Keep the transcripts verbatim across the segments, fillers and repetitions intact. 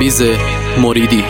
پرویز مریدی.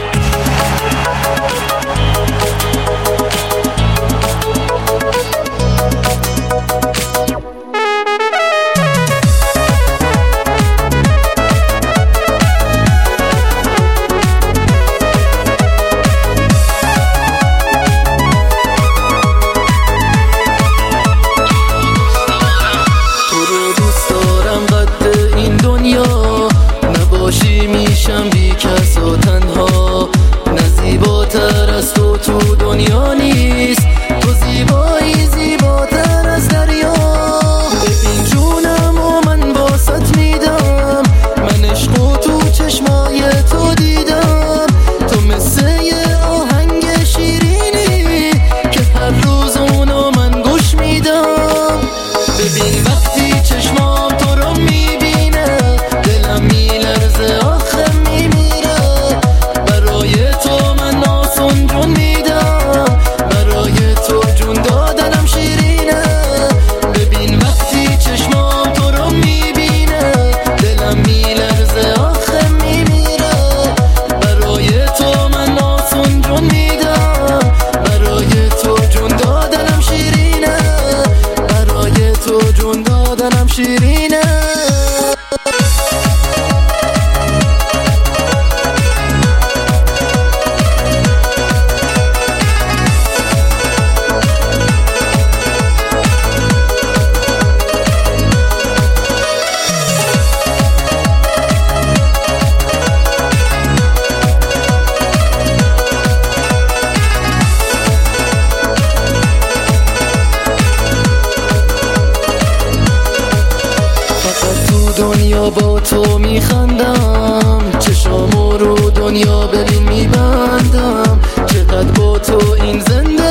میشم بی کس و تنها، نه زیباتر از تو تو دنیا نیست. تو زیبایی زیباتر از دریا. ببین جونم و من باست میدم، من عشق و تو چشمای تو دیدم. تو مثل یه آهنگ شیرینی که هر روز اونو من گوش میدم. ببین وقتی چشمام تو رو میبینه دلم میلرزه، آخه میمیره. برای تو من آسون جون میدم، برای تو جون دادنم شیرینه. ببین وقتی چشمام تو رو میبینه دلم میلرزه، آخه میمیره. برای تو من آسون جون میدم، برای تو جون دادنم شیرینه، برای تو جون دادنم شیرینه. دنیا با تو میخندم، چشامو رو دنیا ببین میبندم. چقدر با تو این زنده